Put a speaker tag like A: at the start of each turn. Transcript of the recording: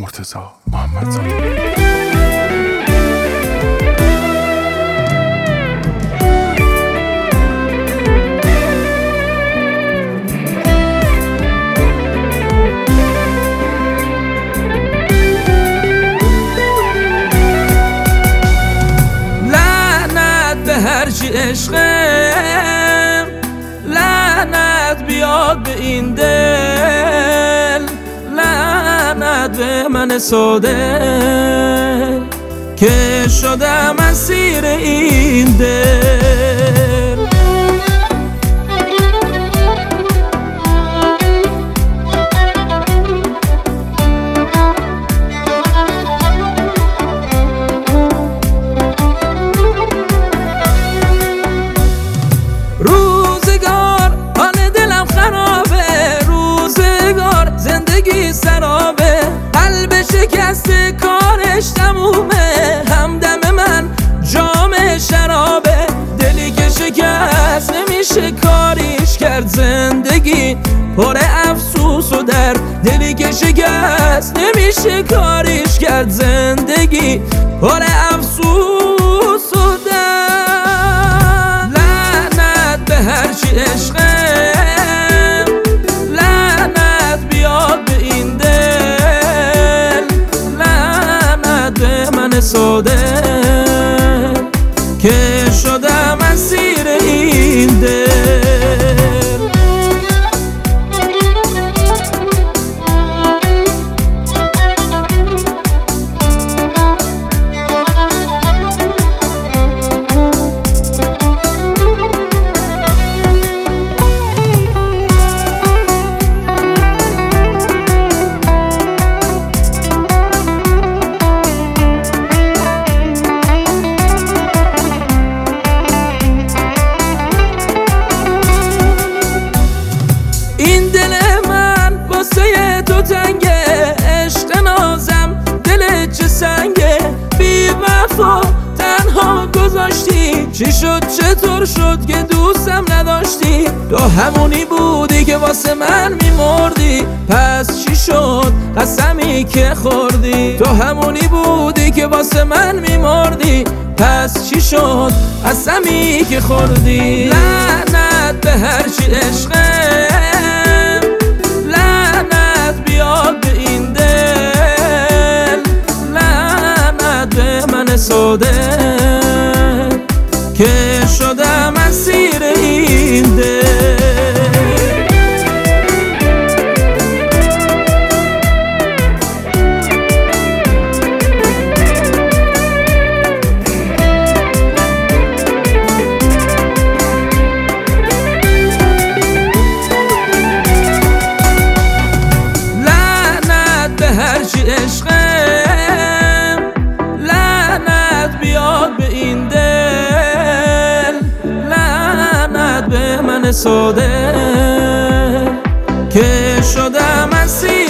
A: مرتضی محمدزاده.
B: هرچی عشقم لعنت بیاد به این دل، لعنت به من ساده که شدم اسیر این دل. روزگار حال دلم خرابه، روزگار زندگی سرابه، قلب شکسته کارش تمومه، همدم من جام شرابه، دلی که شکست نمیشه کاریش کرد، زندگی پر افسوس و درد، دلی که شکست نمیشه کاریش کرد، زندگی پر افسوس و درد. هرچی عشقم لعنت بیاد به این دل، لعنت به من ساده که شدم اسیر این دل. این دل من واسه تو تنگه، عشق نازم دل چه سنگه، بی وفا تنها گذاشتی، چی شد چطور شد که دوستم نداشتی، تو همونی بودی که واسه من میمردی، پس چی شد قسمی که خوردی، تو همونی بودی که واسه من میمردی، پس چی شد قسمی که خوردی. لعنت به هرچی عشقم لعنت بیاد به این دل، لعنت به من ساده که شدم اسیر این دل. هرچی عشقم لعنت بیاد به این دل، لعنت به من ساده که شدم اسیر